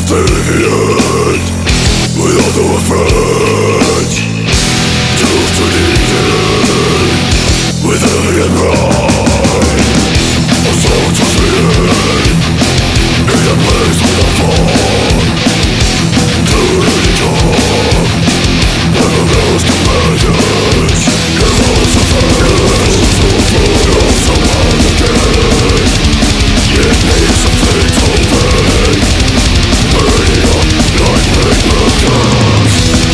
to the end, without no approach. Truth to the end, with heaven and pride. A soul to the end, in a place without fall. To the top, never knows companions. Heroes of earth, heroes of all the dead. Yet needs a fatal pain, burning up like paper.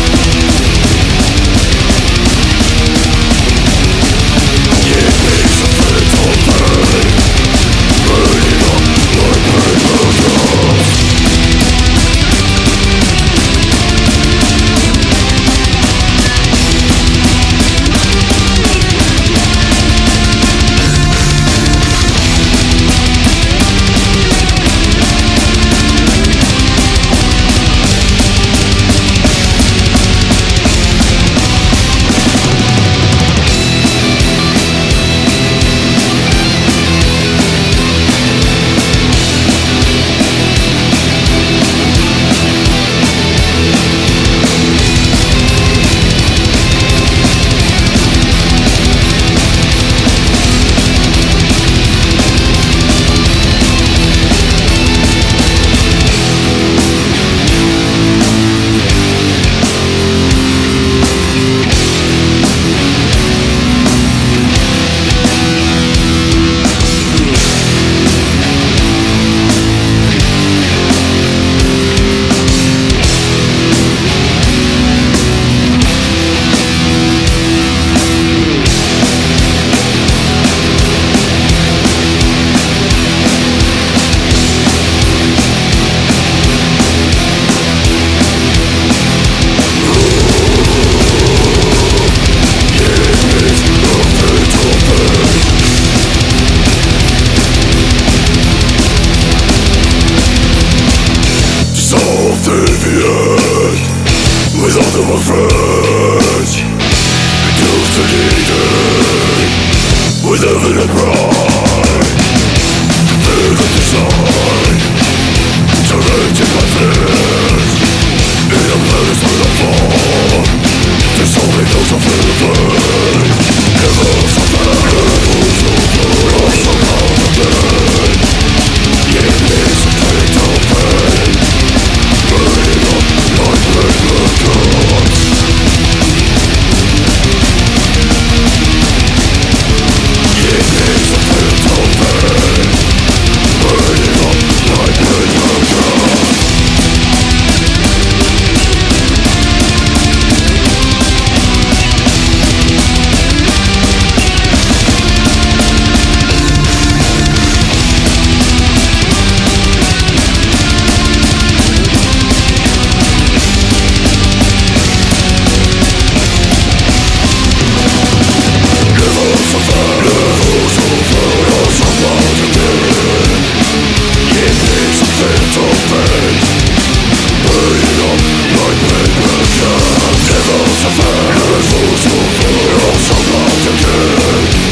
Without no friends, reduced to needed, with heaven and pride. Big of design, directed my fears, in a place where the fall. There's only those of heaven, heroes of earth, heroes of all the dead. Yet needs a fatal pain, burning up like paper cups. It needs a fatal pain, burning up like paper cups. Heroes of earth, heroes of all the dead.